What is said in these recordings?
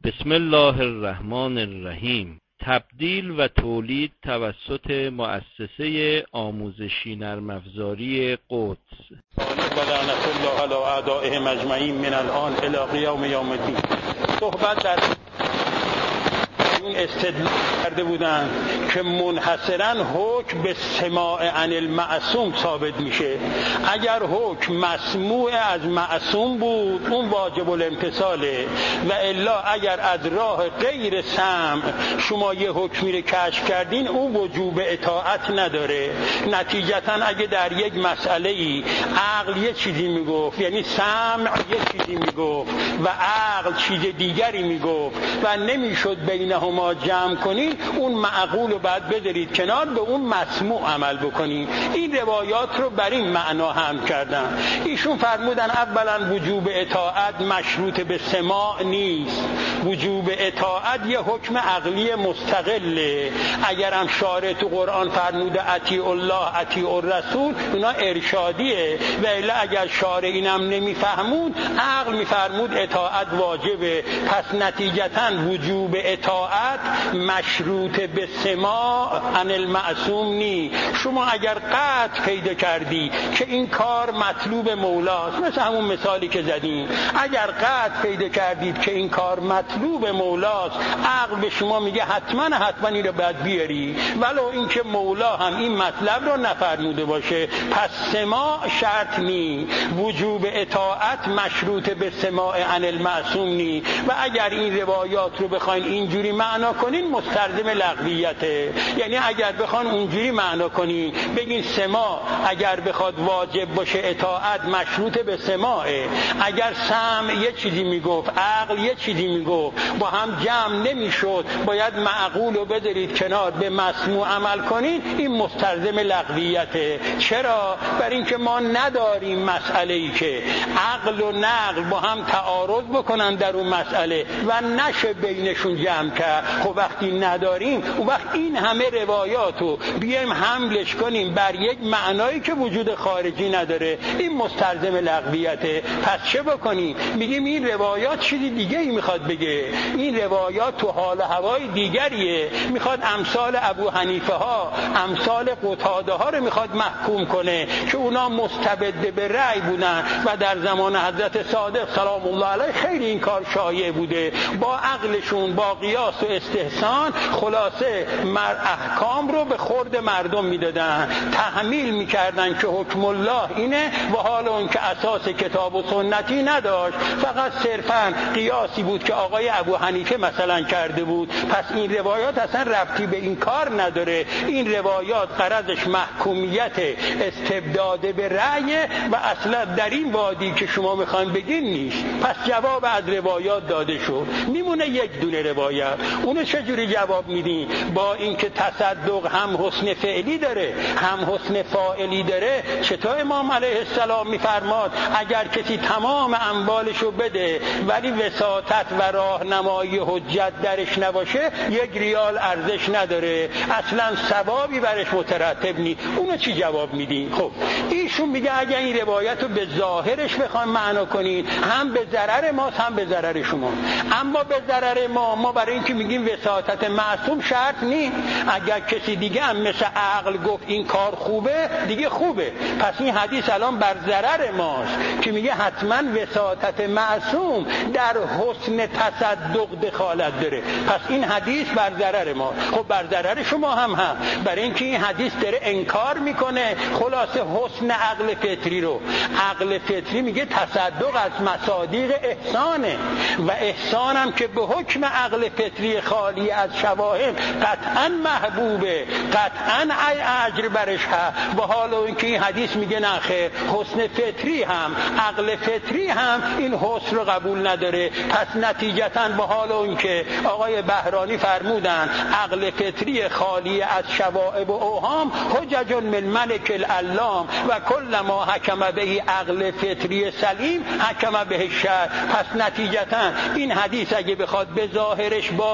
بسم الله الرحمن الرحیم. تبدیل و تولید توسط مؤسسه آموزشی نرم افزاری قدس. و لعنت الله علی اعدائهم اجمعین من الان الی قیام یوم الدین. صحبت در این استدلال کرده بودند که منحصراً حکم به سماع عن المعصوم ثابت میشه. اگر حکم مسموع از معصوم بود اون واجب الامتثاله، و الا اگر از راه غیر سمع شما یه حکمی رو کشف کردین اون وجوب اطاعت نداره. نتیجتاً اگه در یک مسئله ای عقل یه چیزی میگفت، یعنی سمع یه چیزی میگفت و عقل چیز دیگری میگفت و نمیشد بینهما جمع کنید، اون معقول رو بعد بذارید کنار، به اون مسموع عمل بکنید. این روایات رو بر این معنا هم کردن. ایشون فرمودن اولا وجوب اطاعت مشروط به سماع نیست، وجوب اطاعت یه حکم عقلی مستقله. اگرم شارع تو قرآن فرموده اطیع الله اطیع الرسول، اونا ارشادیه، و الا اگر شارع اینم نمیفهمون عقل میفرمود اطاعت واجبه. پس نتیجتاً وجوب اطاعت مشروط به سماع عن المعصوم نی. شما اگر قطع پیدا کردی که این کار مطلوب مولاست، مثل همون مثالی که زدیم، اگر قطع پیدا کردید که این کار مطلوب مولاست، عقل به شما میگه حتما این رو باید بیاری، ولو اینکه مولا هم این مطلب رو نفرموده باشه. پس سماع شرط نی، وجوب اطاعت مشروط به سماع عن المعصوم نی. و اگر این روایات رو بخواین اینجوری معنا کنین مستلزم لغویته. یعنی اگر بخوان اونجوری معنا کنین بگین سماع اگر بخواد واجب باشه اطاعت مشروط به سماعه، اگر سمع یه چیزی میگفت عقل یه چیزی میگفت با هم جمع نمیشد، باید معقول رو بذارید کنار به مسموع عمل کنین، این مستلزم لغویته. چرا؟ برای اینکه ما نداریم مسئله ای که عقل و نقل با هم تعارض بکنن در اون مسئله و نشه بینشون جمع کرد. خب وقتی نداریم اون وقت این همه روایاتو بیایم حملش کنیم بر یک معنایی که وجود خارجی نداره، این مستلزم لغویته. پس چه بکنیم؟ میگیم این روایات چیزی دیگه ای میخواد بگه، این روایات تو حال و هوای دیگریه، میخواد امثال ابو حنیفه ها، امثال قتاده ها رو میخواد محکوم کنه که اونا مستبد به رأی بودن و در زمان حضرت صادق سلام الله علیه خیلی این کار شایع بوده، با عقلشون با قیاس و استحسان خلاصه احکام رو به خورد مردم میدادن، تحمیل میکردن که حکم الله اینه و حالا اون که اساس کتاب و سنتی نداشت، فقط صرفا قیاسی بود که آقای ابو حنیفه مثلا کرده بود. پس این روایات اصلا ربطی به این کار نداره، این روایات غرضش محکومیت استبداد به رأی و اصلا در این وادی که شما میخواین بگین نیست. پس جواب از روایات داده شد، میمونه یک دونه روایت. اونو چجوری جواب میدین؟ با اینکه تصدق هم حسن فعلی داره هم حسن فاعلی داره. چطور امام علیه السلام میفرماد اگر کسی تمام اموالشو بده ولی وساطت و راهنمایی حجت درش نباشه یک ریال ارزش نداره، اصلا ثوابی برش مترتب نی. اونو چی جواب میدین؟ خب ایشون میگه اگر این روایت رو به ظاهرش بخوایم معنا کنین هم به ضرر ماست هم به ضرر شما. اما به ضرر ما برای اینکه میگیم وساطت معصوم شرط نی، اگر کسی دیگه هم مثل عقل گفت این کار خوبه دیگه خوبه. پس این حدیث الان بر ضرر ماست که میگه حتما وساطت معصوم در حسن تصدق دخالت داره. پس این حدیث بر ضرر ما. خب بر ضرر شما هم برای اینکه این حدیث داره انکار میکنه خلاصه حسن عقل فطری رو. عقل فطری میگه تصدق از مصادیق احسانه و احسانم که به حکم عقل فطری خالی از شواهد قطعا محبوبه، قطعا اجر برش هست. و حالا اینکه این حدیث میگه نه خیر، حسن فطری هم عقل فطری هم این حسن رو قبول نداره. پس نتیجتاً به حال اینکه آقای بهرانی فرمودن عقل فطری خالی از شوائب و اوهام حجج من ملک العلام و کل ما حکم به عقل فطری سلیم حکم به شرع. پس نتیجتاً این حدیث اگه بخواد به ظاهرش باقی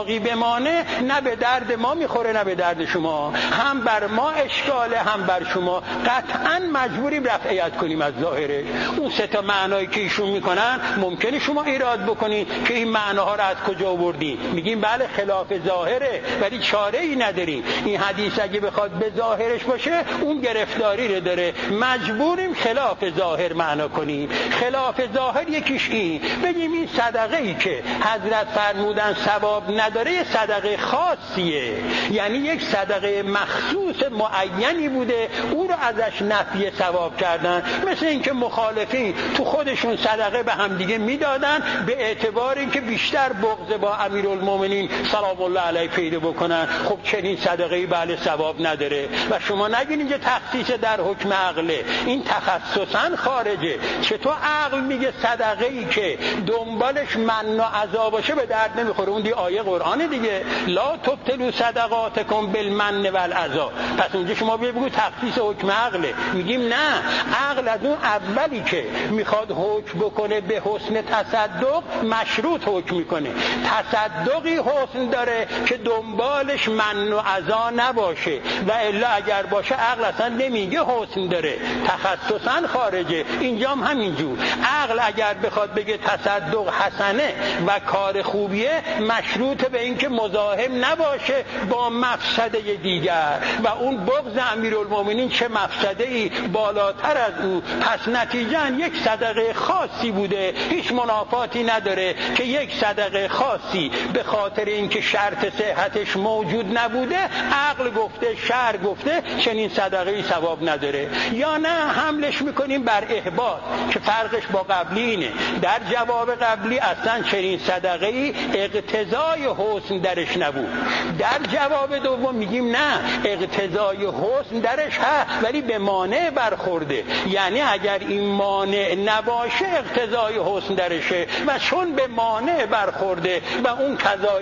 باقی بمانه نه به درد ما میخوره نه به درد شما، هم بر ما اشکاله هم بر شما. قطعا مجبوریم رفعیت کنیم از ظاهرش. اون سه تا معنایی که ایشون میکنن ممکنه شما ایراد بکنید که این معناها رو از کجا آوردین. میگیم بله خلاف ظاهره ولی چاره ای نداریم. این حدیث اگه بخواد به ظاهرش باشه اون گرفتاری رو داره، مجبوریم خلاف ظاهر معنا کنیم. خلاف ظاهر یکیش این بگیم این صدقه ای که حضرت فرمودن ثواب نداره یه صدقه خاصیه، یعنی یک صدقه مخصوص معینی بوده او رو ازش نفی ثواب کردن. مثل اینکه مخالفین تو خودشون صدقه به هم دیگه میدادن به اعتبار اینکه بیشتر بغض با امیرالمومنین سلام الله علیه پیدا بکنن. خب چنین صدقه‌ای بله ثواب نداره و شما نگین اینجا تخصیص در حکم عقله، این تخصصاً خارجه. چطور عقل میگه صدقه‌ای که دنبالش من و عذاب باشه به درد نمیخوره؟ اون دی آیه قرآن دیگه، لا تبطلوا صدقاتکم بالمن والعذاب. پس اونجا شما بگو تخصیص حکم عقله. میگیم نه، عقل از اون اولی که میخواد حکم بکنه به حسن تصدق مشروط حکم میکنه. تصدقی حسن داره که دنبالش من و عذا نباشه و الا اگر باشه عقل اصلا نمیگه حسن داره، تخصصاً خارجه. اینجا هم همینجور، عقل اگر بخواد بگه تصدق حسنه و کار خوبیه مشروط به اینکه مزاحم نباشه با مفسده دیگر و اون بغض امیرالمومنین چه مفسده‌ای بالاتر از او. پس نتیجاً یک صدقه خاصی بوده، هیچ منافاتی نداره که یک صدقه خاصی به خاطر اینکه شرط صحتش موجود نبوده عقل گفته شرع گفته چنین صدقه‌ای ثواب نداره. یا نه حملش میکنیم بر احباط که فرقش با قبلی اینه. در جواب قبلی اصلا چنین صدقه‌ای اقتضای حسن درش نبود. در جواب دوم میگیم نه، اقتضای حسن درش هست ولی به مانع برخورده، یعنی اگر این مانع نباشه اقتضای حسن درشه و چون به مانع برخورده و اون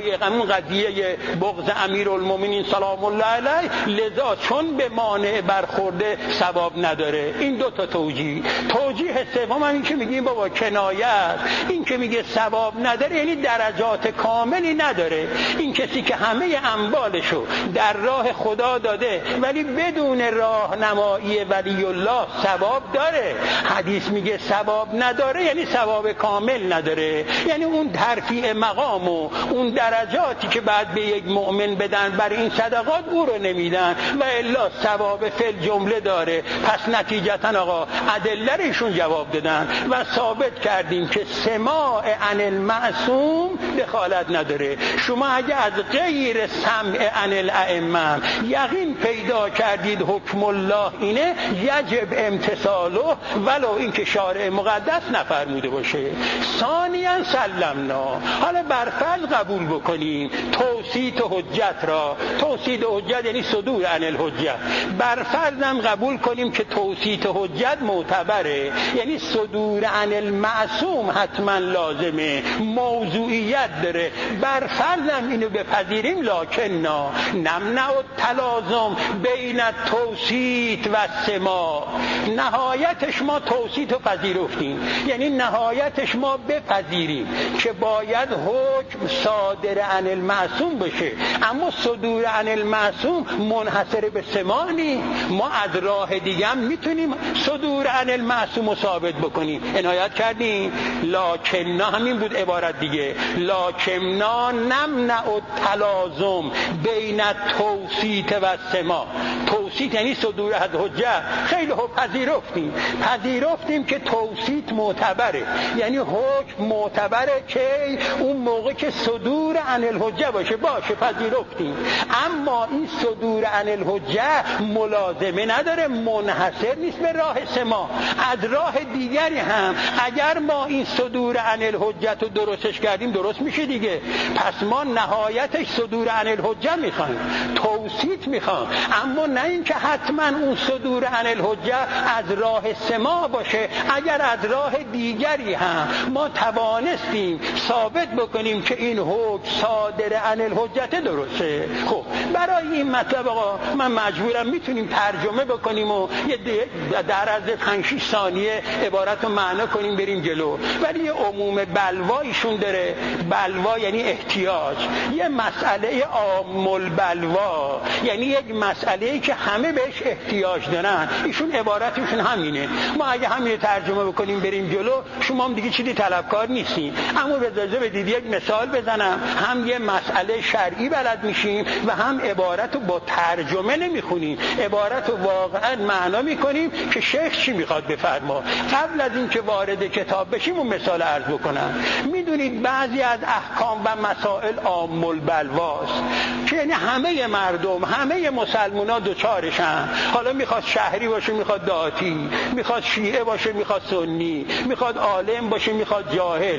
قضیه بغض امیرالمومنین سلام الله علیه لذا چون به مانع برخورده ثواب نداره. این دو تا توجیه سوم هم این که میگیم بابا کنایه است. این که میگه ثواب نداره یعنی درجات کاملی نداره. این کسی که همه اموالشو در راه خدا داده ولی بدون راهنمایی ولی الله ثواب داره. حدیث میگه ثواب نداره یعنی ثواب کامل نداره، یعنی اون ترفیع مقام و اون درجاتی که بعد به یک مؤمن بدن برای این صدقات او رو نمیدن و الا ثواب فل جمله داره. پس نتیجتا آقا ادله ایشون جواب دادن و ثابت کردیم که سماع عن المعصوم دخالت نداره. شما اگه از غیر سمع عن الائمه یقین پیدا کردید حکم الله اینه یجب امتثاله ولو اینکه شارع مقدس نفرموده باشه. ثانیاً سلمنا، حالا برفرض قبول بکنیم توسیط حجت را. توسیط حجت یعنی صدور عن الحجت. برفرضم قبول کنیم که توسیط حجت معتبره، یعنی صدور عن المعصوم حتما لازمه، موضوعیت داره. برفرضم اینو بپذیریم لکننا نمنع التلازم بین توسیط و سماع. نهایتش ما توسیط رو پذیرفتیم، یعنی نهایتش ما بپذیریم که باید حکم صادر عن المعصوم بشه، اما صدور عن المعصوم منحصر به سماع نیست. ما از راه دیگه هم میتونیم صدور عن المعصوم رو ثابت بکنیم. عنایت کردیم لکننا همین بود عبارت دیگه، لکننا نمنع التلازم بین توسیط و سماع. توسیط یعنی صدور از حجت. خیلی خوب پذیرفتیم که توسیط معتبره، یعنی حکم معتبره که اون موقع که صدور عن الحجه باشه پذیرفتیم. اما این صدور عن الحجه ملازمه نداره، منحصر نیست به راه سماع. از راه دیگری هم اگر ما این صدور عن الحجه رو درستش کردیم درست میشه دیگه. پس ما نهایتش صدور عن الحجه میخوایم، توسیط میخوایم، اما نه اینکه حتما اون صدور عن الحجه از راه سماع باشه. اگر از راه دیگری هم ما توانستیم ثابت بکنیم که این حکم صادر عن الحجت درسته، خب برای این مطلب آقا من مجبورم میتونیم ترجمه بکنیم و در از 5-6 ثانیه عبارت رو معنا کنیم بریم جلو. ولی یه عموم بلوایشون داره. بلوا یعنی احتیاط. احتیاج، یه مسئله عام البلوا، یعنی یک مسئله‌ای که همه بهش احتیاج دارن. ایشون عبارتشون همینه. ما اگه همین ترجمه بکنیم بریم جلو، شما هم دیگه چیزی طلبکار نیستین. اما اجازه بدید یک مثال بزنم، هم یه مسئله شرعی بلد میشیم و هم عبارت رو با ترجمه نمیخونیم، عبارت رو واقعا معنا میکنیم که شیخ چی میخواد بفرما. قبل از این که وارد کتاب بشیم اون مثال عرض بکنم. میدونید بعضی از احکام و مسائل عام البلواست که یعنی همه مردم، همه مسلمان‌ها دوچارشن. حالا میخواد شهری باشه، میخواد دهاتی، میخواد شیعه باشه، میخواد سنی، میخواد عالم باشه، میخواد جاهل،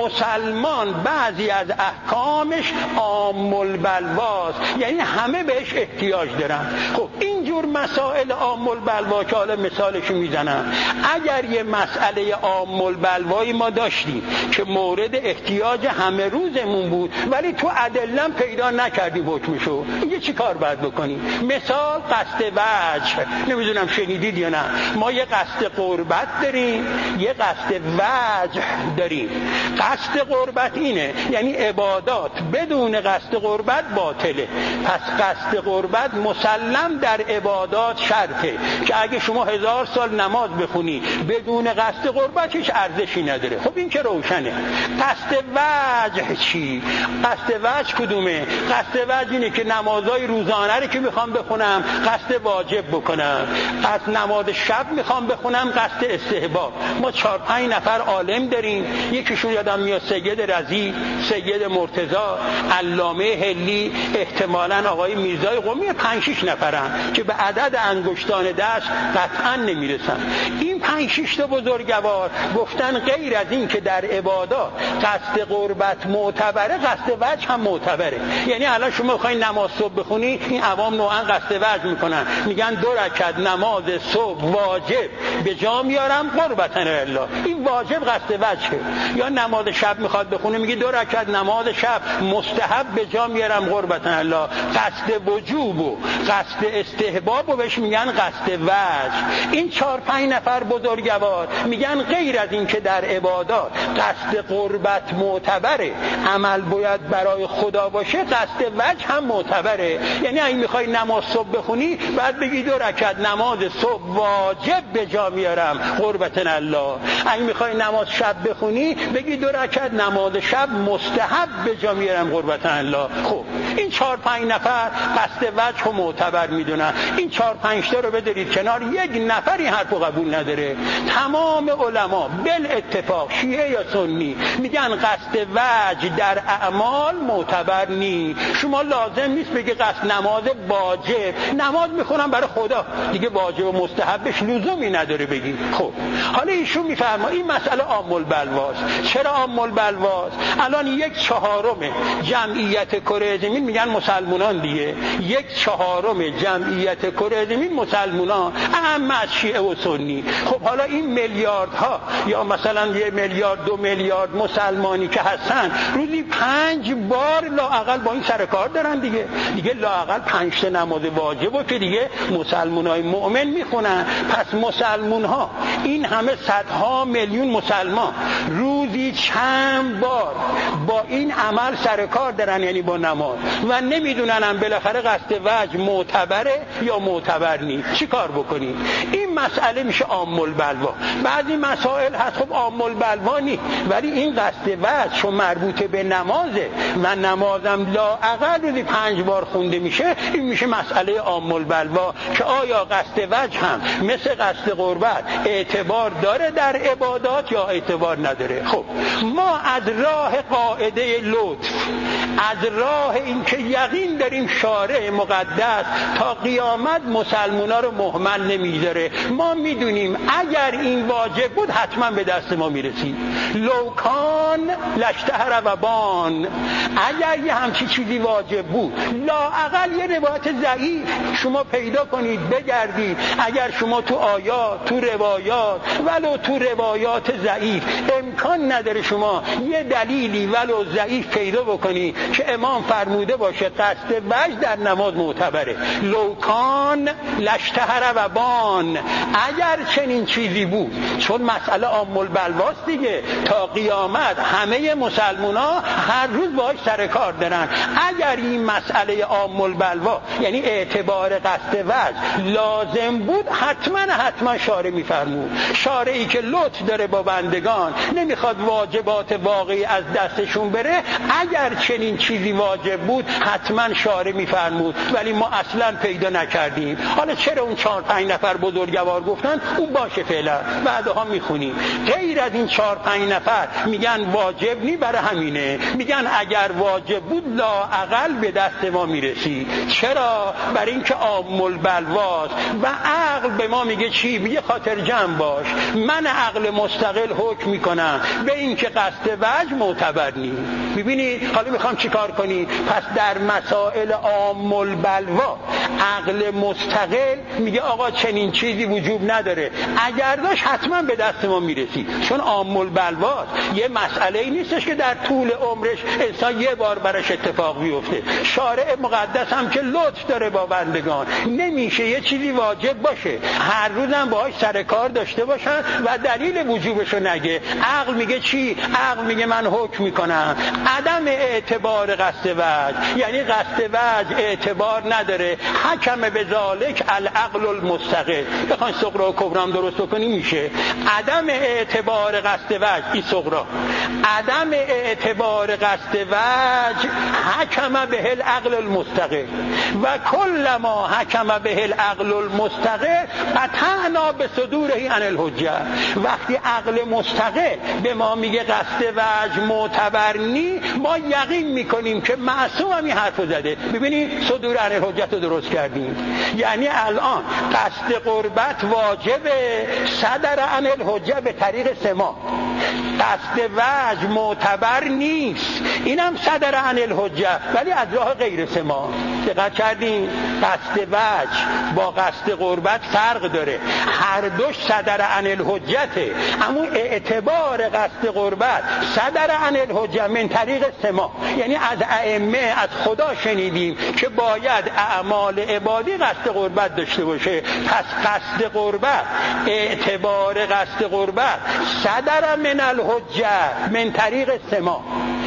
مسلمان بعضی از احکامش عام البلواست، یعنی همه بهش احتیاج دارن. خب اینجور مسائل عام البلوا که حالا مثالشو میزنم، اگر یه مسئله عام البلوایی ما داشتیم که مورد احتیاج همه روزمون بود ولی تو ادله پیدا نکردیم حکمشو، یه چی کار باید بکنیم؟ مثال قصد وجه، نمیدونم شنیدید یا نه، ما یه قصد قربت داریم، یه قصد وجه داریم. قصد قربت اینه یعنی عبادات بدون قصد قربت باطله. پس قصد قربت مسلم در عبادات شرطه که اگه شما 1000 سال نماز بخونی بدون قصد قربت هیچ ارزشی نداره. خب این که روشنه. قصد وجه چی؟ قصد وجه کدومه؟ قصد وجه اینه که نمازهای روزانه رو که میخوام بخونم قصد واجب بکنم، قصد نماز شب میخوام بخونم قصد استحباب. ما 4-5 نفر عالم داریم، یکیشون یادم میاد سید رضی، سید مرتضی، علامه هلی، احتمالاً آقای میرزای قمی، 5-6 نفرن که به عدد انگشتان دست قطعا نمیرسن. این 5-6 تا بزرگوار گفتن غیر از این که در عبادات قصد قربت معتبره، قصد وجه هم معتبره. یعنی الان شما بخواید نماز صبح بخونی، این عوام نوعا قصد وجه میکنن، میگن 2 رکعت نماز صبح واجب به جا میارم قربتاً الله، این واجب قصد وجهه. یا نماز شب میخواد بخونه، میگه 2 رکعت نماز شب مستحب به جا میارم قربتاً الله. قصد وجوب و قصد استحباب و بهش میگن قصد وجه. این 4-5 نفر بزرگوار میگن غیر از این که در عبادات قصد قربت معتبره، عمل باید برای خدا باشه، قصد وجه هم معتبره. یعنی اگه میخوای نماز صبح بخونی بعد بگی 2 رکعت نماز صبح واجب به جا میارم قربتاً الله. اگه میخوای نماز شب بخونی بگی 2 رکعت نماز شب مستحب به جا میارم قربتاً الله. خب این 4-5 نفر قصد وجه و معتبر میدونن. این 4-5 تا رو بذارید کنار، یک نفری حرفو قبول نداره. تمام علما بالاتفاق، شیعه یا سنی، میگن قصد وجه در اعمال معتبر نی. شما لازم نیست بگی قصد نماز واجب، نماز میخونم برای خدا، دیگه واجب و مستحبش لزومی نداره بگی. خب حالا ایشون میفرما این مسئله عام البلواست. چرا عام البلواست؟ الان 1/4 جمعیت کره زمین میگن مسلمانان دیگه، 1/4 جمعیت کره زمین مسلمانان، اما از شیعه و سنی. خب حالا این میلیاردها یا مثلا 1 میلیارد 2 میلیارد مسلمانی که هستن روزی 5 بار لااقل با این سر کار دارن دیگه لااقل 5 تا نماز واجبو که دیگه مسلمانای مؤمن میخونن. پس مسلمانها این همه صدها میلیون مسلمان روزی چند بار با این عمل سر کار دارن، یعنی با نماز، و نمیدونن بالاخره قصد وجه معتبره یا معتبر نیست. چی کار بکنیم؟ این مسئله میشه عام البلوا. بعضی مسائل هست خب عام البلوا نیست، ولی این قصد وجه چون مربوط به نمازه و نمازم لااقل روزی 5 بار خونده میشه، این میشه مسئله عام البلوا که آیا قصد وجه هم مثل قصد قربت اعتبار داره در عبادات یا اعتبار نداره. خب ما از راه قاعده لطف، از راه این که یقین داریم شارع مقدس تا قیامت مسلمونا رو مهمل نمیذاره، ما میدونیم اگر این واجب بود حتما به دست ما میرسید. لوکان لشتهر و بان، اگر یه همچی چیزی واجب بود لااقل یه روایت ضعیف شما پیدا کنید بگردید، اگر شما تو آیات، تو روایات، ولو تو روایات ضعیف امکان نداره شما یه دلیلی ولو ضعیف پیدا بکنی که امام فرموده باشه قصد وجه در نماز معتبره. لوکان لشتهر و بان، اگر چنین چیزی بود، چون مسئله عام البلواست دیگه، تا قیامت همه مسلمونا هر روز باهاش سر کار دارن. اگر این مسئله عام البلوا یعنی اعتبار قصد وجه لازم بود، حتما شارع میفرمود. شارعی که لطف داره با بندگان، نمیخواد واجبات واقعی از دستشون بره، اگر چنین چیزی واجب بود حتما شارع میفرمود، ولی ما اصلا پیدا نکردیم. حالا چرا اون 4-5 نفر بزرگوار گفتن اون باشه فعلا، بعدها میخونیم. غیر از این 4-5 نفر میگن واجب نی، برای همینه میگن اگر واجب بود لااقل به دست ما میرسید. چرا؟ برای اینکه عام البلواست و عقل به ما میگه چی؟ میگه خاطر جمع باش. من عقل مستقل حکم میکنم به اینکه قصد وجه معتبر نی. ببینید حالا میخوام چیکار کنی؟ پس در مسائل عام البلوا عقل مستقل میگه آقا چنین چیزی وجوب نداره، اگر داشت حتما به دست ما میرسید. چون عام البلواست، یه مسئله ای نیستش که در طول عمرش انسان یه بار براش اتفاق بیفته. شارع مقدس هم که لطف داره با بندگان، نمیشه یه چیزی واجب باشه هر روزم باهاش سر کار داشته باشن و دلیل وجوبشو نگه. عقل میگه چی؟ عقل میگه من حکم میکنم عدم اعتبار قصد وجه، یعنی قصد وجه اعتبار نداره. حکم به ذالک العقل المستقل. بخواین صغرا و کبرا درست بکنی میشه عدم اعتبار قصد وجه، این صغرا، عدم اعتبار قصد وجه حکم به العقل المستقل و کل ما حکم به العقل المستقل قطعنا به صدوره عن الحجه. وقتی عقل مستقل به ما میگه قصد وجه معتبر نی، ما یقین میکنیم که معصوم هم این حرفو زده. ببینید صدور عن الحجه رو درست کردیم، یعنی الان قصد قربت واجبه، صدر عن الحجه به طریق سما. قصد وجه معتبر نیست، اینم صدر عن الحجه ولی از راه غیر سما. دقت کردین؟ قصد وجه با قصد قربت فرق داره، هر دوش صدر عن الحجته، اما اعتبار قصد قربت صدر عن الحجه من طریق سما، یعنی از ائمه از خدا شنیدیم که باید اعمال عبادی قصد قربت داشته باشه. پس قصد قربت، اعتبار قصد قربت صدر من الحجه من طریق سما.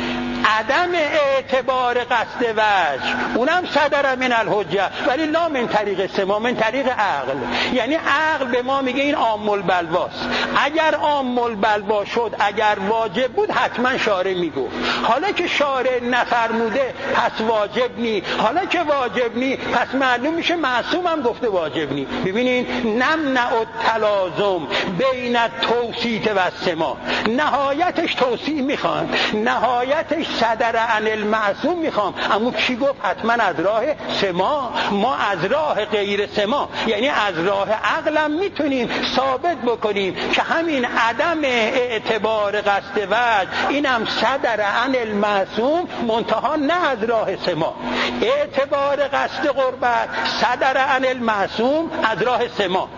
عدم اعتبار قصد وجه اونم صدر من الحجه ولی لا من طریق سما، من طریق عقل. یعنی عقل به ما میگه این عام البلواست، اگر عام البلوا شد، اگر واجب بود حتما شارع میگفت. حالا که شارع نفرموده پس واجب نی، حالا که واجب نی پس معلوم میشه معصوم هم گفته واجب نی. ببینین نمنع التلازم بین التوسیط و السما، نهایتش توسیع میخوان، نهایتش صدر عن المعصوم میخوام، اما کی گفت حتما از راه سما؟ ما از راه غیر سما یعنی از راه عقلم میتونیم ثابت بکنیم که همین عدم اعتبار قصد وجه اینم صدر عن المعصوم، منتها نه از راه سما. اعتبار قصد قربت صدر عن المعصوم از راه سما،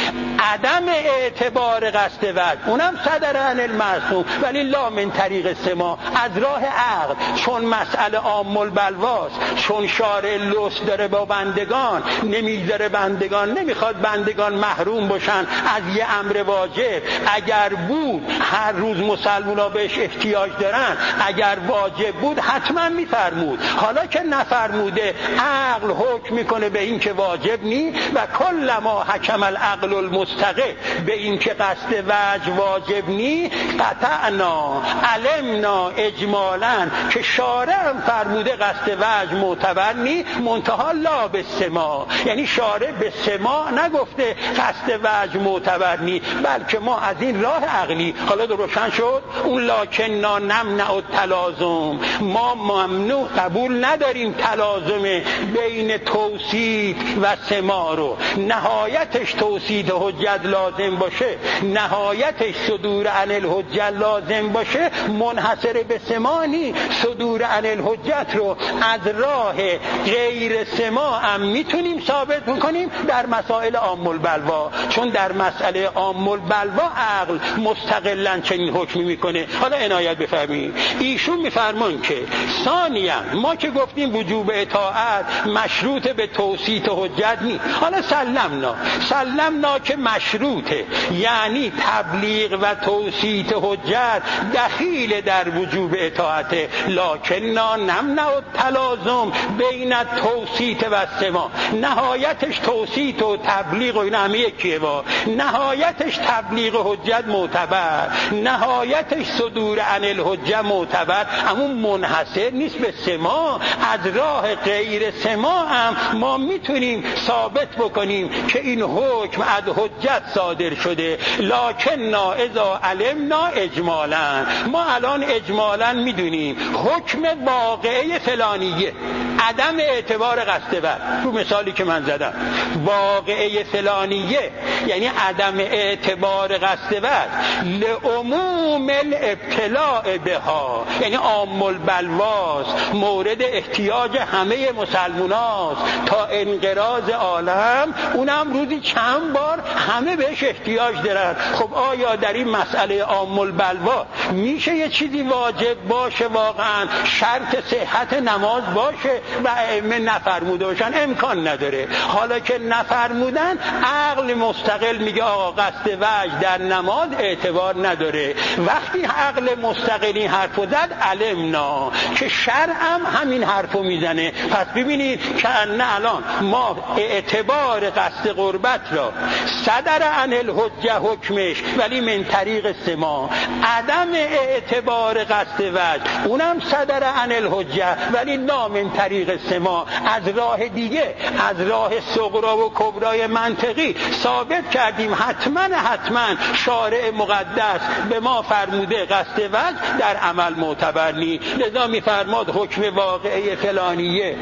عدم اعتبار قصد وجه اونم صدر عن المعصوم ولی لا من طریق سما، از راه عقل. چون مسئله عام البلواست، چون شارع لطف داره با بندگان، نمیذاره بندگان، نمیخواد بندگان محروم باشن از یه امر واجب. اگر بود هر روز مسلمونا بهش احتیاج دارن، اگر واجب بود حتما میفرمود. حالا که نفرموده عقل حکم میکنه به این که واجب نی و کل ما حکم العقل المستقل به این که قصد وجه واجب نی، قطعنا علمنا اجمالا که شارع هم فرموده قصد وجه معتبر نی، منتها لا به سما، یعنی شارع به سما نگفته قصد وجه معتبر نی، بلکه ما از این راه عقلی. حالا روشن شد اون لکننا نمنع التلازم، ما ممنوع قبول نداریم تلازم بین توسیط و سما رو، نهایتش توسیط حجت الحجت لازم باشه، نهایتش صدور عن الحجت لازم باشه، منحصر به سماعی صدور عن الحجت رو از راه غیر سماع هم میتونیم ثابت بکنیم در مسائل عام البلوا، چون در مسئله عام البلوا عقل مستقلاً چنین حکمی میکنه. حالا عنایت بفرمایید، ایشون میفرمان که ثانیاً ما که گفتیم وجوب اطاعت مشروط به توسیط حجت نیست، حالا سلمنا که مشروطه، یعنی تبلیغ و توسیط حجت دخیل در وجوب اطاعت، لکننا نمنع التلازم بین توسیط و سماع. نهایتش توسیط و تبلیغ و این همه یکیه، نهایتش تبلیغ حجت معتبر، نهایتش صدور عن الحجت معتبر، اما منحصر نیست به سماع. از راه غیر سماع هم ما میتونیم ثابت بکنیم که این حکم از حجت صادر شده. لکننا اذا علمنا اجمالا، ما الان اجمالا میدونیم حکم واقعه فلانیه عدم اعتبار قصد بر، رو مثالی که من زدم واقعه فلانیه یعنی عدم اعتبار قصد بر، لعموم الابتلاء بها یعنی عام البلواست، مورد احتیاج همه مسلماناست تا انقراض عالم، اونم روزی چند بار همه بهش احتیاج دارن. خب آیا در این مسئله عام البلوا میشه یه چیزی واجب باشه واقعا شرط صحت نماز باشه و ائمه نفرموده باشن؟ امکان نداره. حالا که نفرمودن عقل مستقل میگه آقا قصد وجه در نماز اعتبار نداره. وقتی عقل مستقل این حرفو زد علمنا که شرعم همین حرفو میزنه. پس ببینید که الان ما اعتبار قصد قربت را صدر عن الحجه حکمش ولی من طریق سماع، عدم اعتبار قصد وجه اونم صدر عن الحجه ولی لا من طریق سماع، از راه دیگه، از راه صغرا و کبرای منطقی ثابت کردیم حتما شارع مقدس به ما فرموده قصد وجه در عمل معتبر نیست. لذا میفرماد حکم واقعه فلانیه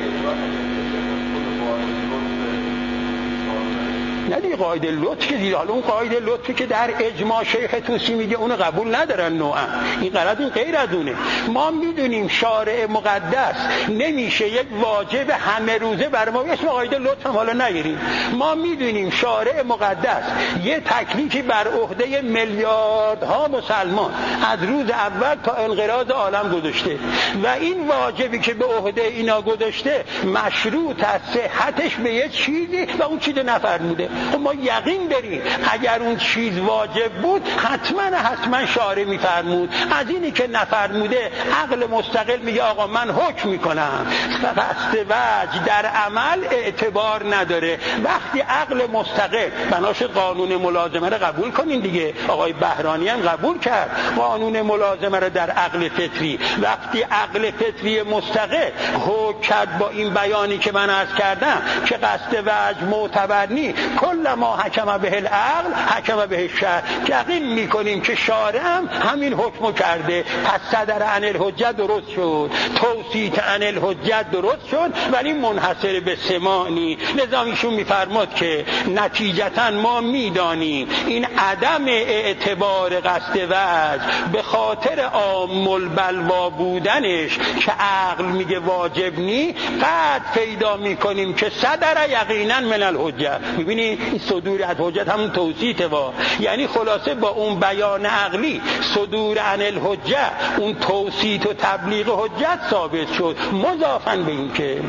نه دیگه قاعده لطف که دیگه، حالا اون قاعده لطفی که در اجماع شیخ طوسی میگه اونو قبول ندارن نوعا، این غلط، این غیر از اونه. ما میدونیم شارع مقدس نمیشه یک واجب همه روزه بر ما، اسم قاعده لطف هم حالا نگیریم، ما میدونیم شارع مقدس یه تکلیفی بر عهده میلیاردها مسلمان از روز اول تا انقراض عالم گذاشته و این واجبی که به عهده اینا گذاشته مشروط از صحتش به یه چیزی و اون چیز نفرموده. ما یقین داریم اگر اون چیز واجب بود حتما شارع میفرمود. از اینی که نفرموده عقل مستقل میگه آقا من حکم میکنم قصد وجه در عمل اعتبار نداره. وقتی عقل مستقل بناش قانون ملازمه رو قبول کنین دیگه، آقای بهرانی هم قبول کرد قانون ملازمه رو در عقل فطری. وقتی عقل فطری مستقل حکم کرد با این بیانی که من عرض کردم که قصد وجه معتبر نیست، کل ما حکم به العقل حکم به الشرع، یقین میکنیم که شارع هم همین حکمو کرده. پس صدر عن الحجت درست شد، توسیط عن الحجت درست شد ولی منحصر به سماع نیست. لذا ایشون میفرماد که نتیجتا ما میدانیم این عدم اعتبار قصد وجه به خاطر عام البلوا بودنش که عقل میگه واجب نی، قد پیدا میکنیم که صدر یقینا من الحجه. ببینید این صدور از حجت همون توسیطه یعنی خلاصه با اون بیان عقلی صدور عن الحجه اون توسیط و تبلیغ حجت ثابت شد، مضافاً به این که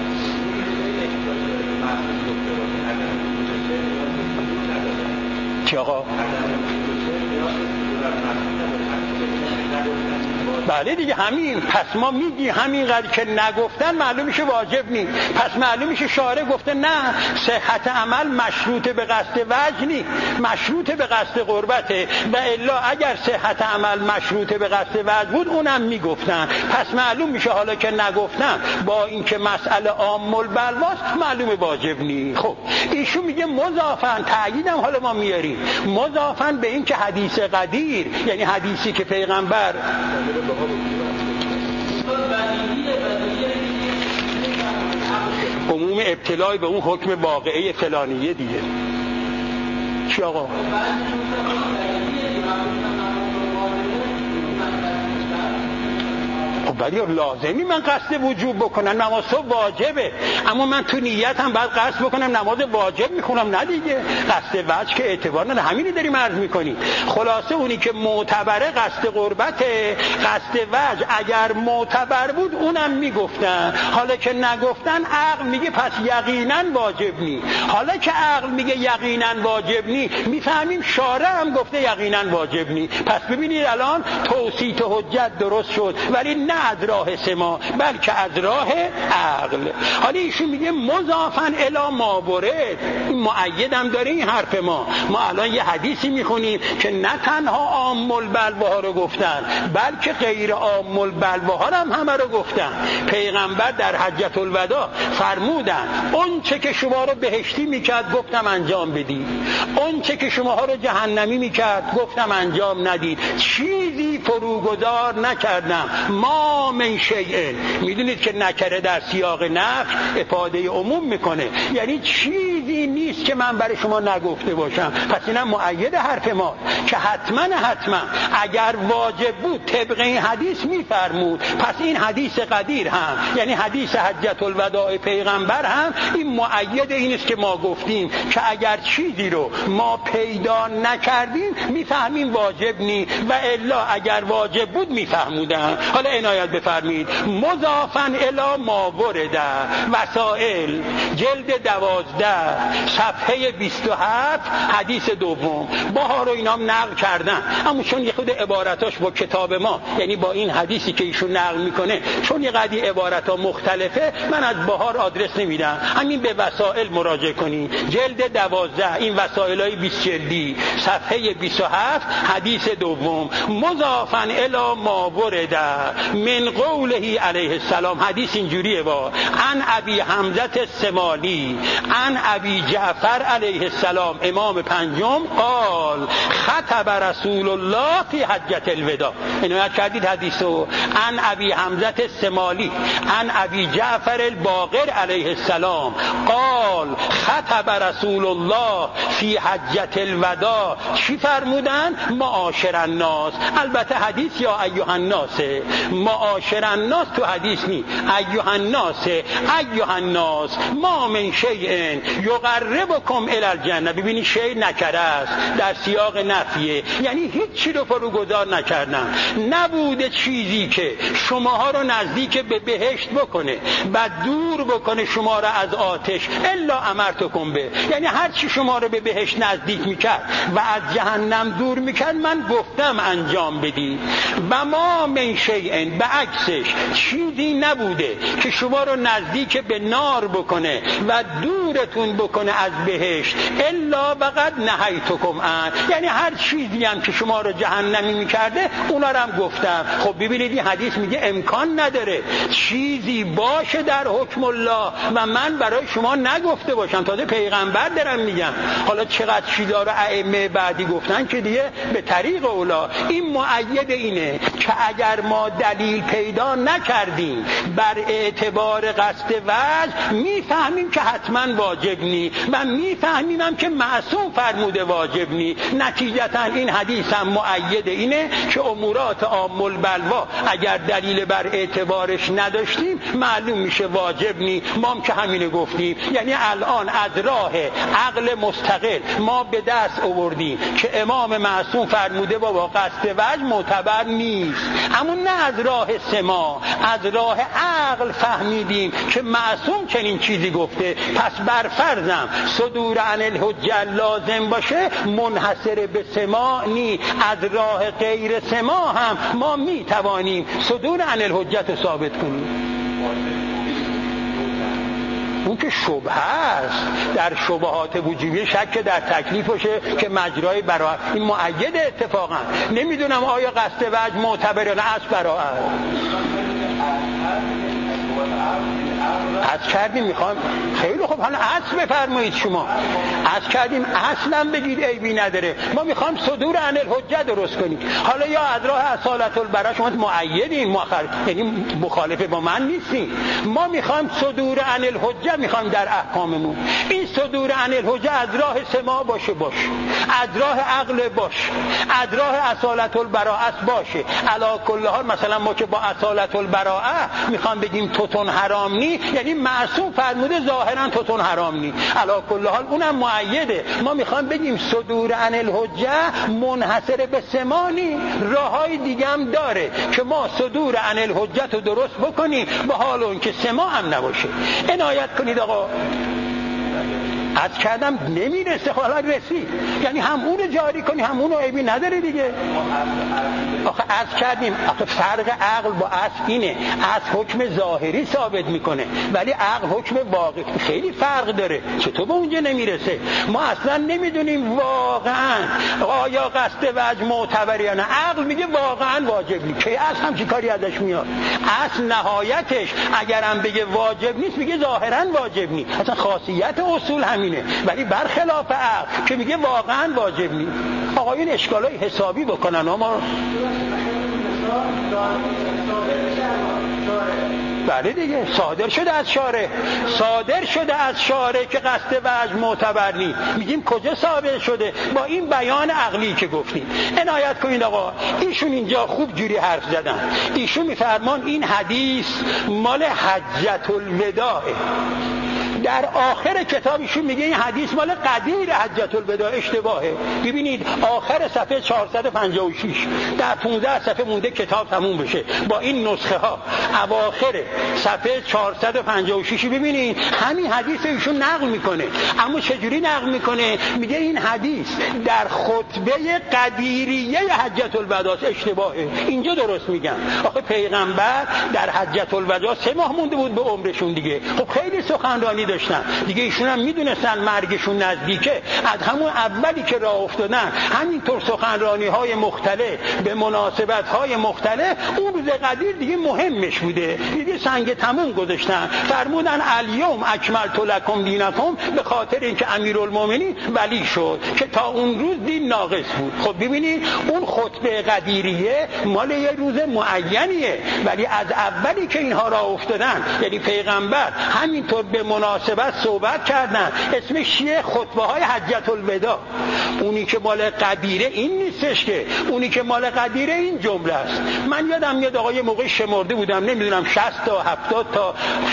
چه آقا بله دیگه همین. پس ما میگی همین قدر که نگفتن معلوم میشه واجب نیست، پس معلوم میشه شارع گفته نه صحت عمل مشروط به قصد وجه نیست، مشروط به قصد قربته، و الا اگر صحت عمل مشروط به قصد وجه بود اونم میگفتن. پس معلوم میشه حالا که نگفتن با اینکه مسئله عام البلواست معلوم واجب نیست. خب ایشون میگه مضافاً، تأکیدم حالا ما میاریم مضافاً به این که حدیث قدیر یعنی حدیثی که پیغمبر عموم ابتلای به اون حکم واقعه فلانیه دیگه. چی آقا؟ ولی لازمی من قصد وجوب بکنم، نماز صبح واجبه، اما من تو نیتم باید قصد بکنم نماز واجب میخونم، نه دیگه. قصد وجه که اعتبار نداره، همینی داریم عرض میکنیم. خلاصه اونی که معتبره قصد قربته. قصد وجه اگر معتبر بود اونم میگفتن، حالا که نگفتن عقل میگه پس یقینا واجب نی. حالا که عقل میگه یقینا واجب نی، میفهمیم شارع هم گفته یقینا واجب نی. پس ببینید الان توصیت حجت درست شد، ولی نه از راه سما بلکه از راه عقل. حالا ایشون میگه مضافن الی ما ورد، این مؤیدم داره این حرف ما الان یه حدیثی میخونیم که نه تنها عام البلوها رو گفتن بلکه غیر عام البلوها هم همه رو گفتن. پیغمبر در حجة الوداع فرمودن اون چه که شما رو بهشتی میکرد گفتم انجام بدید، اون چه که شما ها رو جهنمی میکرد گفتم انجام ندید، چیزی فروگذار نکردم. ما من شیء، میدونید که نکره در سیاق نفی افاده عموم میکنه، یعنی چیزی نیست که من برای شما نگفته باشم. پس اینم مؤید حرف ما که حتما اگر واجب بود طبق این حدیث میفرمود. پس این حدیث قدیر هم یعنی حدیث حجة الوداع پیغمبر هم این مؤید این است که ما گفتیم که اگر چیزی رو ما پیدا نکردیم میفهمیم واجب نی و الا اگر واجب بود میفهمودن. حالا عنایت بفرمید مضافن الی ما ورد، وسائل جلد 12 صفحه 27 حدیث دوم. باها رو اینام نقل کردن، اما چون یه خود عبارتاش با کتاب ما یعنی با این حدیثی که ایشون نقل میکنه چون یه قدی عبارتها مختلفه، من از بهار آدرس نمیدم، همین به وسائل مراجعه کنی جلد 12 این وسائلای 20 جلدی صفحه 27 حدیث دوم. مضافن الی ما ورد من قوله علیه السلام، حدیث اینجوریه با عن ابی حمزه السمالی عن ابی جعفر علیه السلام امام پنجم قال خطب رسول الله فی حجة الوداع. عنایت کردید حدیثو؟ عن ابی حمزه السمالی عن ابی جعفر الباقر علیه السلام قال خطب رسول الله فی حجة الوداع. چی فرمودن؟ معاشر الناس. البته حدیث یا ایها الناس، معاشر الناس تو حدیث نی، ایها الناس ما من شیء یقربکم الی الجنه. ببینی شیء نکره است در سیاق نفیه، یعنی هیچ چی رو فروگذار نکردن. نبوده چیزی که شماها رو نزدیک به بهشت بکنه و دور بکنه شما رو از آتش الا امرتکم به، یعنی هر چی شما رو به بهشت نزدیک میکرد و از جهنم دور میکرد من گفتم انجام بدید. و ما من شیء، به عکسش چیزی نبوده که شما رو نزدیک به نار بکنه و دورتون بکنه از بهشت الا وقد نهیتکم عن، یعنی هر چیزی هم که شما رو جهنمی میکرده اونا رو هم گفتم. خب ببینید این حدیث میگه امکان نداره چیزی باشه در حکم الله و من برای شما نگفته باشم، تازه پیغمبر دارم میگم. حالا چقدر چیزا رو ائمه بعدی گفتن که دیگه به طریق اولا. این مؤید اینه که اگر ما دلیل پیدا نکردیم بر اعتبار قصد وجه میفهمیم که حتما واجب نی و میفهمیم هم که معصوم فرموده واجب نی. نتیجتا این حدیث هم مؤید اینه که امورات عام البلوا اگر دلیل بر اعتبارش نداشتیم معلوم میشه واجب نی. ما هم که همینه گفتیم، یعنی الان از راه عقل مستقل ما به دست آوردیم که امام معصوم فرموده با قصد وجه معتبر نیست، اما نه از راه سما، از راه عقل فهمیدیم که معصوم چنین چیزی گفته. پس بر فرضم صدور عن الحجه لازم باشه منحصر به سما نی، از راه غیر سما هم ما می توانیم صدور عن الحجه ثابت کنیم. اون که شبهه است، در شبهات وجوبی شک در تکلیف باشه که مجرای براءت، این مؤید اتفاقا. نمیدونم آیا قصد وجه معتبر یا نه از براءت. عرض کردیم میخوام خیلی خوب حالا اصل بفرمایید شما. عرض کردیم اصلا بگید عیبی نداره، ما میخوام صدور عن الحجه درست کنیم. حالا یا از راه اصالت البراء شما مؤیدین یعنی مخالفه با من نیستین، ما میخوام صدور عن الحجه میخوام در احکاممون. این صدور عن الحجه از راه سماع باشه، از راه عقل باشه، از راه اصالت البراء باشه. علی کل حال مثلا ما که با اصالت البراء میخوام بگیم توتون حرام نی، یعنی معصوم فرموده ظاهرا توتون حرام نی، علی کل حال اونم مؤیده. ما میخوام بگیم صدور عن الحجه منحصر به سماع نی، راههای دیگه هم داره که ما صدور عن الحجه رو درست بکنیم به حال اون که سماع هم نباشه. عنایت کنید آقا. عرض کردم نمیرسه، حالا رسید، یعنی هم اون رو جاری کنی هم اون رو عیبی نداره دیگه. آخه عرض کردیم آخه فرق عقل با اصل اینه، اصل حکم ظاهری ثابت میکنه ولی عقل حکم واقعی، خیلی فرق داره. چطور به اونجا نمیرسه؟ ما اصلا نمیدونیم واقعا آیا قصد وجه معتبره یا نه. عقل میگه واقعا واجب نیست، که اصل هم چی کاری ازش میاد؟ اصل نهایتش اگرم بگه واجب نیست میگه ظاهرا واجب نیست، اصلا خاصیت اصول همینه. ولی برخلاف عقل که میگه واقعا واجب نیست. آقایون اشکالای حسابی بکنن اما بله دیگه صادر شده از شارع که قصد وجه معتبر نیست. میگیم کجا ثابت شده؟ با این بیان عقلی که گفتیم. عنایت کنید آقا، ایشون اینجا خوب جوری حرف زدن. ایشون میفرمان این حدیث مال حجة الوداع، در آخر کتابشون میگه این حدیث مال قدیر حجة الوداع. اشتباهه. ببینید آخر صفحه 456 در 15 صفحه مونده کتاب تموم بشه با این نسخه ها. اواخر صفحه 456 ببینید همین حدیث ایشون نقل میکنه. اما چجوری نقل میکنه؟ میگه این حدیث در خطبه قدیریه حجة الوداع. اشتباهه. اینجا درست میگن. آخه پیغمبر در حجة الوداع 3 ماه مونده بود به عمرشون دیگه. خب خیلی سخنرانی داشتن دیگه، ایشون هم میدونستن مرگشون نزدیکه. از همون اولی که راه افتادن همینطور سخنرانی های مختلف به مناسبت های مختلف. اون روز قدیر دیگه مهمش بوده دیگه، سنگ تموم گذاشتن. فرمودن الیوم اکملت لکم دینکم، به خاطر اینکه امیرالمومنین ولی شد که تا اون روز دین ناقص بود. خب ببینید اون خطبه قدیریه مال یه روز معینیه، ولی از اولی که اینها راه افتادن یعنی پیغمبر همینطور به مناسبت صحبت کردن. اسمش چیه؟ خطبه های حجة الوداع. اونی که مال قدیره این نیستش که، اونی که مال قدیره این جمله است. من یادم میاد آقا یه موقع شمرده بودم نمیدونم 60 تا 70 تا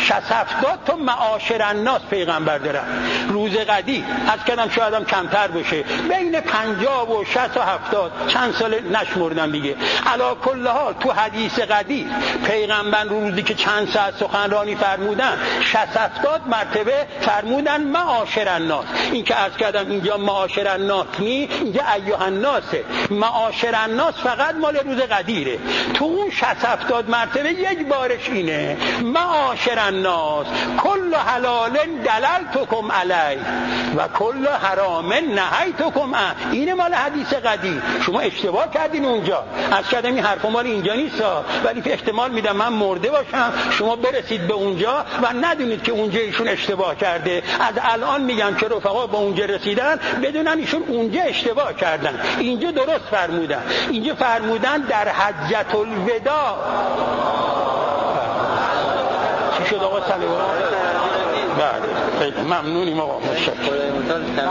70 تا معاشر الناس پیغمبر دارن روز قدیر. از کردم شاید هم کمتر باشه، بین 50 و 60 و 70 چند سال نشمردم دیگه. علی کل حال تو حدیث قدیر پیغمبر روزی که چند ساعت سخنرانی فرمودن 60-70 مرتبه فرمودن معاشر الناس. این که عرض کردم اینجا معاشر الناس نی، اینجا ایها الناسه. معاشر الناس فقط مال روز قدیره. تو اون 60-70 مرتبه یک بارش اینه معاشر الناس کل حلال دللتکم علی و کل حرام نهیتکم عنه. این مال حدیث قدیر. شما اشتباه کردین اونجا. عرض کردم این حرف مال اینجا نیست، ولی احتمال میدم من مرده باشم شما برسید به اونجا و ندونید که اونجا ایشون اشتباه کرده. از الان میگم که رفقا با اونجا رسیدن بدونن ایشون اونجا اشتباه کردن، اینجا درست فرمودن. اینجا فرمودن در حجة الوداع. چی شد آقا سلام؟ بله خیلی ممنونیم آقا، متشکرم.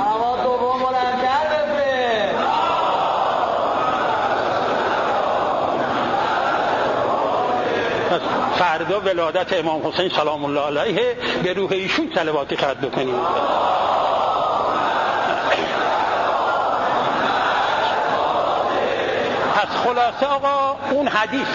فردا ولادت امام حسین سلام الله علیه، به روح ایشون صلوات خط بکنیم. پس خلاصه آقا اون حدیث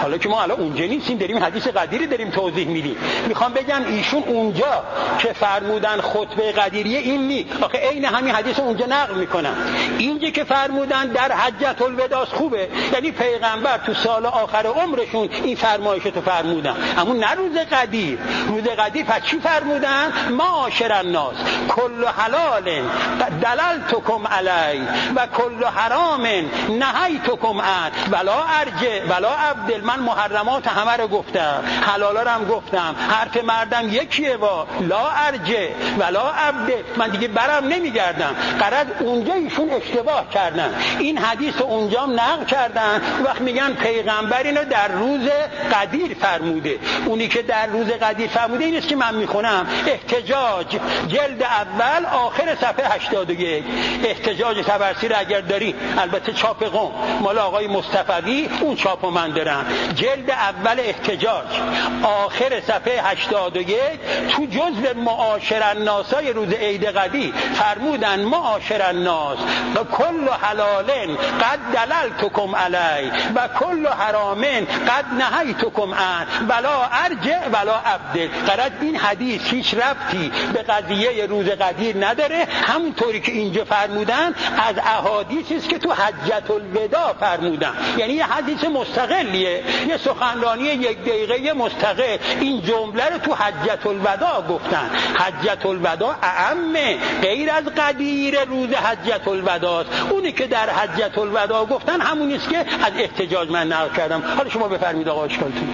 حالا که ما الان اونجا نیستیم، داریم حدیث قدیری داریم توضیح میدیم. میخوام بگم ایشون اونجا که فرمودن خطبه قدیریه این نی، آخه عین همین حدیث اونجا نقل میکنن. اینجا که فرمودن در حجۃ الوداع خوبه، یعنی پیغمبر تو سال آخر عمرشون این فرمایشتو فرمودن، اما نه روز قدیر. روز قدیر پس چی فرمودن؟ معاشر الناس کل حلال دللتکم علی و کل حرام نهیتکم عن ولا ارجع ولا ابدل. من محرمات همه رو گفتم، حلالا رو هم گفتم، حرف مردم یکیه با لا ارجع ولا ابدل، من دیگه برم نمیگردم. غرض اونجا ایشون اشتباه کردن، این حدیث اونجا هم نقل کردن. وقت میگن پیغمبر اینو در روز قدیر فرموده، اونی که در روز قدیر فرموده این است که من میخونم. احتجاج جلد اول آخر صفحه 81. احتجاج طبرسی رو اگر داری، البته چاپ قم مال آقای مصطفی، اون چاپو من دارم. جلد اول احتجاج آخر صفحه 81 تو جزء معاشر الناسای روز عید قدیر فرمودن معاشر الناس و کل حلال قد دللتکم علی و کل حرام قد نهیتکم عن ولا ارجع ولا ابدل. قرار این حدیث هیچ ربطی به قضیه روز قدیر نداره، همونطوری که اینجا فرمودن از احادیثی است که تو حجۃ الوداع فرمودن، یعنی یه حدیث مستقلیه، یه سخنرانی 1 دقیقه مستقل. این جمله رو تو حجۃ الوداع گفتن. حجۃ الوداع اعم غیر از قدیر روز حجۃ الوداع است. اونی که در حجۃ الوداع گفتن همونی است که از احتجاج من نقل کردم. حالا شما بفرمایید آقا اشکالتون.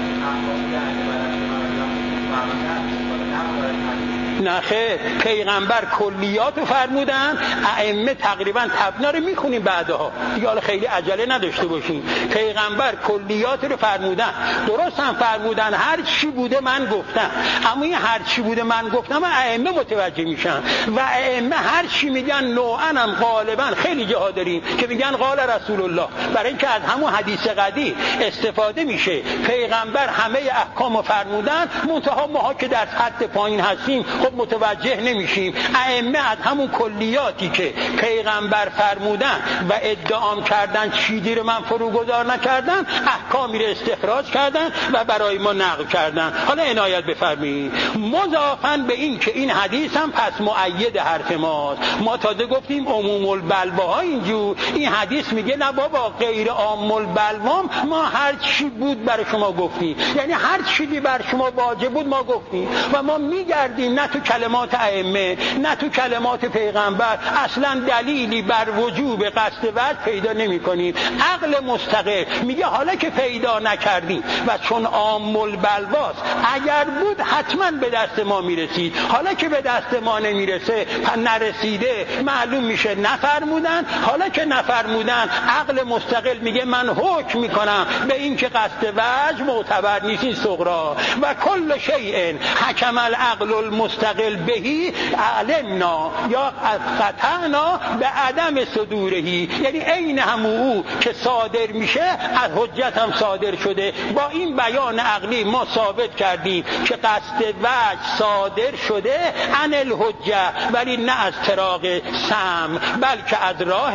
نخه پیغمبر کلیاتو فرمودن، ائمه تقریبا تبنا رو میخونیم بعدها دیگه، حالا خیلی عجله نداشته باشین. پیغمبر کلیات رو فرمودن، درست هم فرمودن هر چی بوده من گفتم، اما این هر چی بوده من گفتم ائمه متوجه میشن و ائمه هر چی میگن نوعا هم غالبا خیلی جاها داریم که میگن قال رسول الله، برای اینکه از همون حدیث قدیر استفاده میشه. پیغمبر همه احکامو فرمودن، منتها ماها که در سطح پایین هستیم خب متوجه نمیشیم. ائمه از همون کلیاتی که پیغمبر فرمودن و ادعام کردن چیزی رو من فروگذار نکردن، احکامی رو استخراج کردن و برای ما نقل کردن. حالا عنایت بفرمایید. مضافاً به این که این حدیث هم پس مؤید حرف ماست. ما تازه گفتیم عموم البلواها اینجور، این حدیث میگه نه بابا غیر عام البلوام ما هر چی بود برای شما گفتیم، یعنی هر چیزی بر شما واجب بود ما گفتیم و ما میگردیم نه تو کلمات ائمه نه تو کلمات پیغمبر اصلا دلیلی بر وجوب قصد وجه پیدا نمی کنیم. عقل مستقل میگه حالا که پیدا نکردیم و چون عام البلواست اگر بود حتما به دست ما میرسید، حالا که به دست ما نمیرسه نرسیده معلوم میشه نفرمودن. حالا که نفرمودن عقل مستقل میگه من حکم میکنم به این که قصد وجه معتبر نیست، این صغرا و کل شیء حکم العقل المستقل بهی علمنا یا قطعنا به عدم صدورهی، یعنی عین همون که صادر میشه از حجت هم صادر شده. با این بیان عقلی ما ثابت کردیم که قصد وجه صادر شده عن الحجه، ولی نه از طراق سم بلکه از راه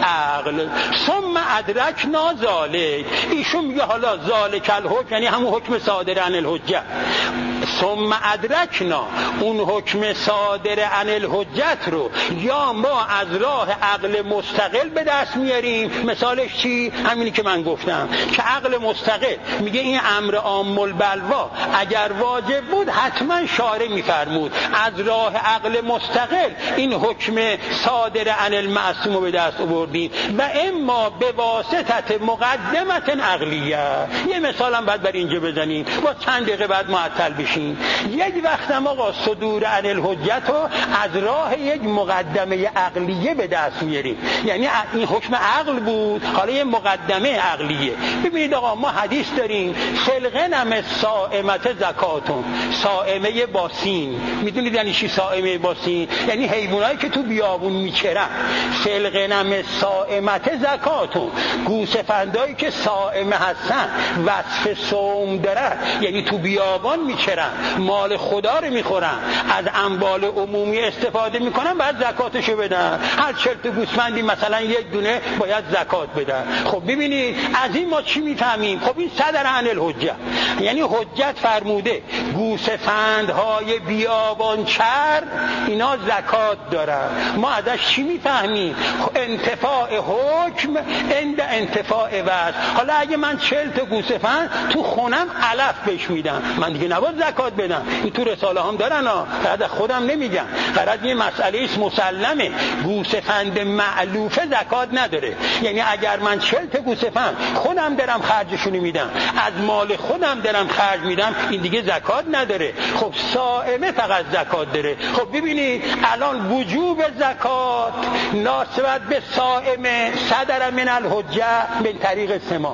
عقل. ثم ادرکنا ذالک، ایشون میگه حالا ذالک الحکم یعنی همون حکم صادر عن الحجه. ثم ادرکنا اون حکم صادر عن الحجت رو یا ما از راه عقل مستقل به دست میاریم. مثالش چی؟ همینی که من گفتم که عقل مستقل میگه این امر عام البلوا اگر واجب بود حتما شارع میفرمود، از راه عقل مستقل این حکم صادر عن المعصوم رو به دست آوردیم و اما به واسطه مقدمت عقلیه. یه مثالم بعد بر اینجا بزنیم با چند دقیقه بعد معطل بشیم. یک وقت آقا صدور عن الحجت رو از راه یک مقدمه عقلیه به دست میاریم، یعنی این حکم عقل بود حالا یه مقدمه عقلیه. ببینید آقا ما حدیث داریم فلغنم صائمت زکاتون، صائمه با سین. میدونید یعنی چی صائمه با سین؟ یعنی حیوانایی که تو بیابون میچرن. فلغنم صائمت زکاتون، گوسفندایی که صائمه هستن وصف صوم دارن یعنی تو بیابان میچرن. میدن، مال خدا رو میخورن، از اموال عمومی استفاده میکنن، باید زکاتشو بدن. هر 40 تا گوسفندی مثلا یک دونه باید زکات بدن. خب ببینید از این ما چی میفهمیم؟ خب این صدر عن الحجه، یعنی حجت فرموده گوسفندهای بیابانچر اینا زکات دارن. ما ازش چی میفهمیم؟ انتفاع حکم عند انتفاع وضع. حالا اگه من 40 تا گوسفند تو خونم علف بهش میدم، من دیگه نباید زکات بدم. این تو رساله هم دارن ها، فقط خودم نمیگم، فقط یه مسئله است مسلمه. گوسفند معلوفه زکات نداره. یعنی اگر من 40 تا گوسفند خودم دارم خرجشونو میدم، از مال خودم دارم خرج میدم، این دیگه زکات نداره. خب صائمه فقط زکات داره. خب ببینید الان وجوب زکات ناسبت به صائمه صدر من الحجه من طریق سما.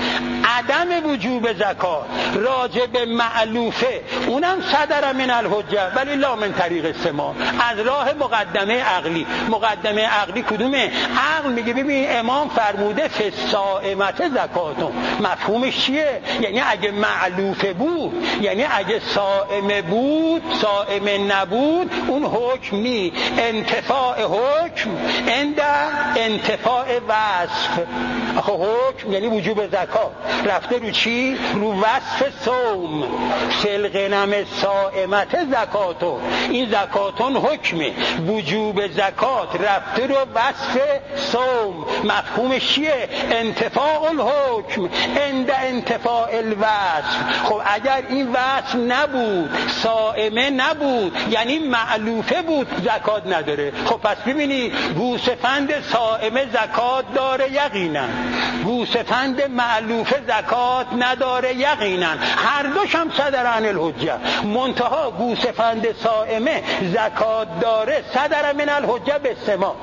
عدم وجوب زکات راجع به معلوفه اونم صدر من الحجه ولی لا من طریق سما، از راه مقدمه عقلی. مقدمه عقلی کدومه؟ عقل میگه ببین امام فرموده فی الصائمه زکاتون. مفهومش چیه؟ یعنی اگه معلوفه بود، یعنی اگه صائمه بود، صائمه نبود، اون حکم نی. انتفاع حکم عند انتفاع وصف. آخه حکم یعنی وجوب زکات رفته رو چی؟ رو وصف صوم. سلغنم صائمت زکاتو، این زکاتون حکمه. وجوب زکات رفته رو وصف صوم. مفهومش چیه؟ انتفاع الحکم عند انتفاع الوصف. خب اگر این وصف نبود، صائمه نبود، یعنی معلوفه بود، زکات نداره. خب پس ببینید گوسفند صائمه زکات داره یقینا، گوسفند معلوفه زکات نداره یقینا. هر دوش هم صدر عن الحجه. منتها گوسفند صائمه زکات داره صدر من الحجه به سما.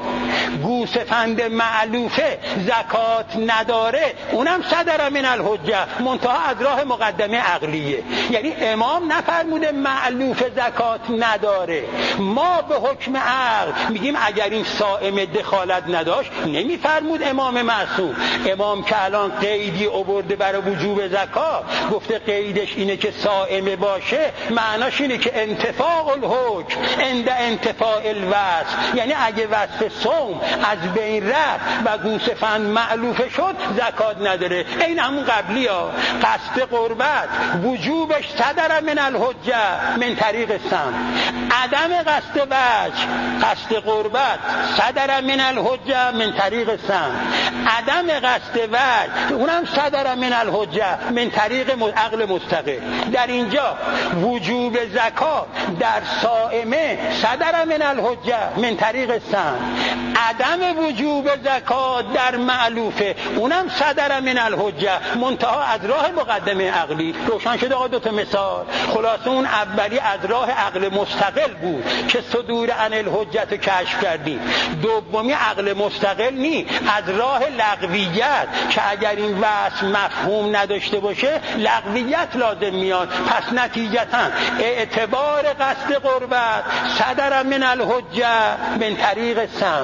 گوسفند معلوفه زکات نداره اونم صدر من الحجه، منتها از راه مقدمه عقلیه. یعنی امام نفرموده معلوفه زکات نداره، ما به حکم عقل میگیم اگر این صائمه دخالت نداشت نمیفرمود امام معصوم. امام که الان قیدی آورده برای وجوب زکات، گفته قیدش اینه که صائمه باشه، معناش اینه که انتفاع الحکم عند انتفاع الوصف، یعنی اگه وصف صوم از بین رفت و گوسفند معلوفه شد زکات نداره. این همون قبلی ها. قصد قربت وجوبش صدر من الحجه من طریق سم. عدم قصد وجه، قصد قربت صدر من الحجه من طریق سم. عدم قصد وجه اونم صدر من الحجه من طریق عقل مستقل. در اینجا وجوب زکات در صائمه صدر من الحجه من طریق سم. عدم وجوب زکات در معلوفه اونم صدر من الحجه، منتها از راه مقدمه عقلی. روشن شد آقا؟ 2 تا مثال. خلاصه اون اولی از راه عقل مستقل بود که صدور عن الحجت کشف کردیم. دومی عقل مستقل نی، از راه لغویت که اگر این وصف مفهوم نداشته باشه لغویت لازم میاد. پس نتیجتا اعتبار قصد قربت صدر من الحجه من طریق سم.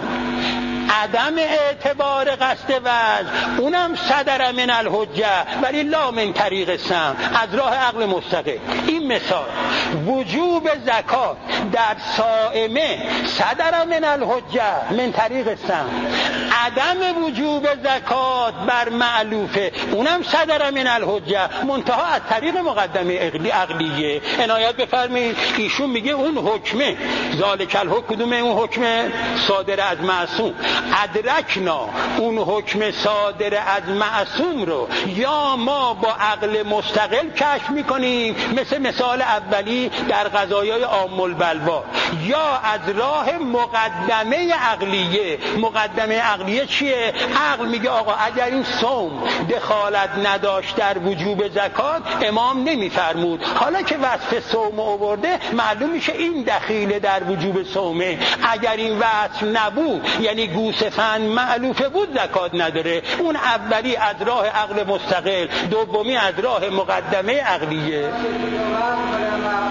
عدم اعتبار قصد وجه اونم صدر من الحجه ولی لا من طریق سم، از راه عقل مستقل. این مثال. وجوب زکات در صائمه صدر من الحجه من طریق سم. عدم وجوب زکات بر معلوفه اونم صدر من الحجه، منتها از طریق مقدمه عقلیه. عنایت بفرمایید ایشون میگه اون حکمه ذالک الحکم. کدومه اون حکمه؟ صادر از معصوم. ادرکنا اون حکم صادر از معصوم رو یا ما با عقل مستقل کشف میکنیم، مثل مثال اولی در قضایای عام البلوا، یا از راه مقدمه عقلیه. مقدمه عقلیه چیه؟ عقل میگه آقا اگر این صوم دخالت نداشت در وجوب زکات امام نمیفرمود، حالا که وصف صوم آورده معلوم میشه این دخیل در وجوب صومه. اگر این وصف نبود یعنی گوسفند معلوفه بود زکات نداره. اون اولی از راه عقل مستقل، دومی از راه مقدمه عقلیه.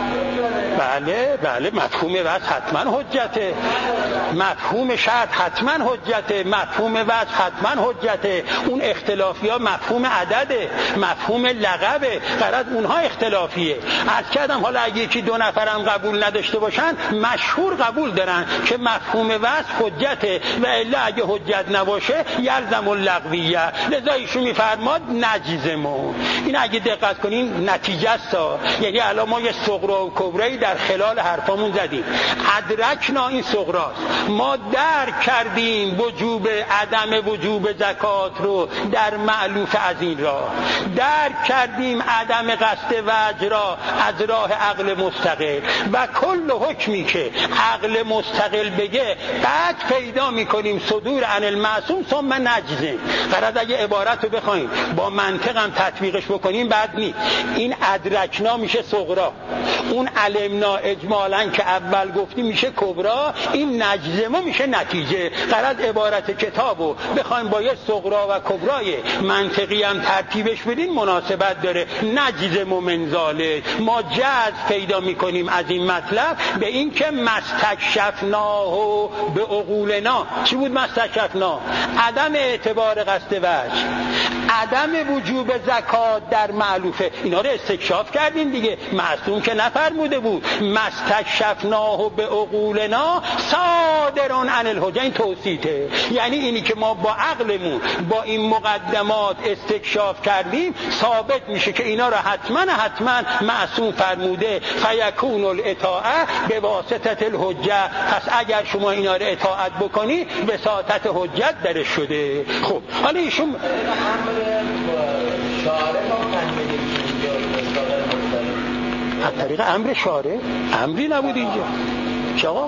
بله مفهوم وصف حتما حجته، مفهوم شرط حتما حجته، مفهوم وصف حتما حجته. اون اختلافی ها مفهوم عدده، مفهوم لقبه، غرض اونها اختلافیه. عرض کردم حالا اگه یکی دو نفرم قبول نداشته باشن مشهور قبول دارن که مفهوم وصف حجته و الا اگه حجت نباشه یلزم اللغویه. لذا ایشون میفرماد نجزمون. این اگه دقت کنین نتیجه است. یعنی الان ما یه صغرا و کبرایی در خلال حرفامون زدیم. ادرکنا این صغراست، ما درک کردیم وجوب عدم وجوب زکات رو در مألوف از این راه، درک کردیم عدم قصد وجه را از راه عقل مستقل و کل حکمی که عقل مستقل بگه بعد پیدا میکنیم صدور عن المعصوم ثم نجزم. غرض اگه عبارت رو بخوایم با منطق هم تطبیقش بکنیم بعد نیست. این ادرکنا میشه صغرا، اون علمنا اجمالا که اول گفتیم میشه کبرا، این نجزمو میشه نتیجه. غرض عبارت کتابو بخوایم با یه صغرا و کبرای منطقی هم ترتیبش بدیم مناسبت داره. نجزمو منزاله، ما جذب پیدا میکنیم از این مطلب به این که مستکشفناه به عقولنا. چی بود مستکشفنا؟ عدم اعتبار قصد وجه، عدم وجوب زکات در معلوفه، اینا رو استکشاف کردیم دیگه. معصوم که نفرموده بود مستکشفناه به عقولنا صادرون عن الحجه. این توصیته، یعنی اینی که ما با عقلمون با این مقدمات استکشاف کردیم ثابت میشه که اینا رو حتما معصوم فرموده. فیکون الاطاعه به واسطه الحجه. پس اگر شما اینا رو اطاعت بکنی وساطت حجت درش شده. خب حالا ایشون از طریق امر شارع، امری نبود اینجا چرا؟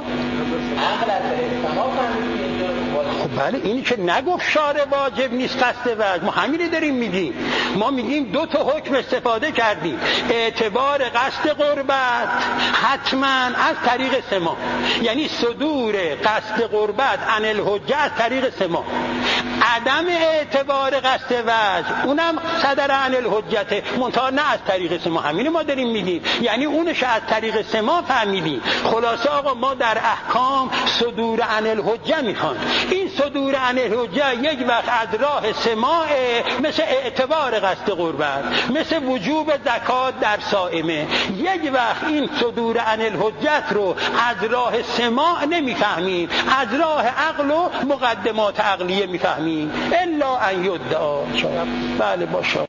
خب بله، اینی که نگفت شارع واجب نیست قصد وجه، ما همینی داریم میگیم. ما میگیم دو تا حکم استفاده کردیم. اعتبار قصد قربت حتما از طریق سماع، یعنی صدور قصد قربت عن الحجه از طریق سماع. عدم اعتبار قصد وجه اونم صدر عن الحجته، منتها نه از طریق سماع. همینو ما داریم میگیم، یعنی اونش از طریق سماع فهمیدیم. خلاصه آقا ما در احکام صدور عن الحجه میخوان. این صدور عن الحجه یک وقت از راه سماع، مثل اعتبار قصد قربت، مثل وجوب زکات در صائمه. یک وقت این صدور عن الحجت رو از راه سماع نمیفهمیم، از راه عقل و مقدمات عقلیه میفهمیم. الا ان یدعا. بله باشه.